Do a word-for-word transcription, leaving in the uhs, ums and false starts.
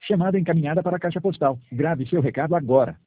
Chamada encaminhada para a caixa postal. Grave seu recado agora.